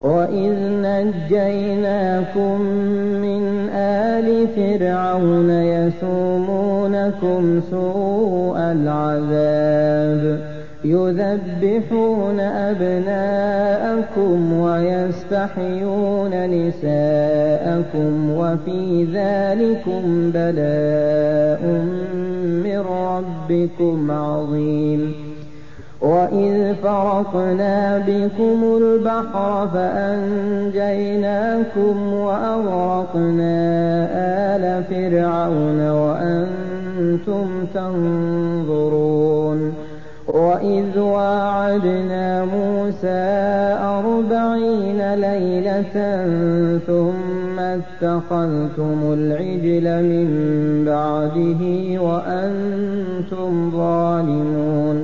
وإذ نجيناكم من آل فرعون يسومونكم سوء العذاب يذبحون أبناءكم ويستحيون نساءكم وفي ذلكم بلاء من ربكم عظيم. وإذ فرقنا بكم البحر فأنجيناكم وأغرقنا آل فرعون وأنتم تنظرون. وإذ واعدنا موسى 40 ليلة ثم اتخذتم العجل من بعده وأنتم ظالمون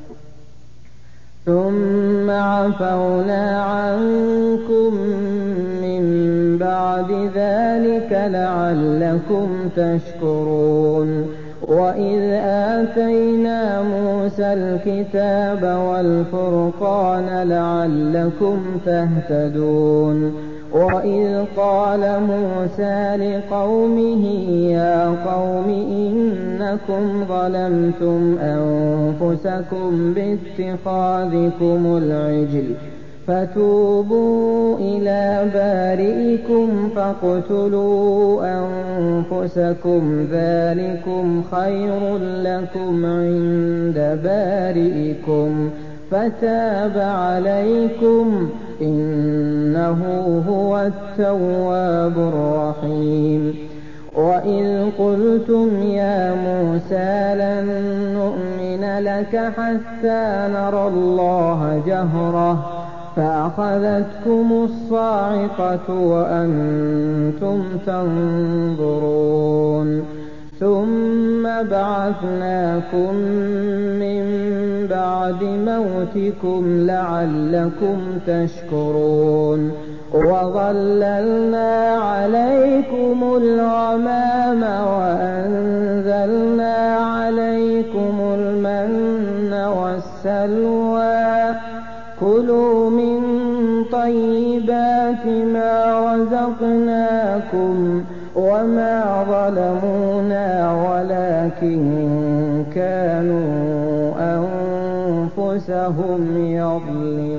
ثم عفونا عنكم من بعد ذلك لعلكم تشكرون. وإذ آتينا موسى الكتاب والفرقان لعلكم تهتدون. وإذ قال موسى لقومه يا قوم إنكم ظلمتم أنفسكم باتخاذكم العجل فتوبوا إلى بارئكم فاقتلوا أنفسكم ذلكم خير لكم عند بارئكم فتاب عليكم إنه هو التواب الرحيم. وإذ قلتم يا موسى لن نؤمن لك حتى نرى الله جهرة فأخذتكم الصاعقة وأنتم تنظرون ثم بعثناكم من بعد موتكم لعلكم تشكرون. وظللنا عليكم الغمام وأنزلنا عليكم المن والسلوى كلوا من طيبات ما رزقناكم وما ظلمونا ولكن كانوا أنفسهم يظلمون.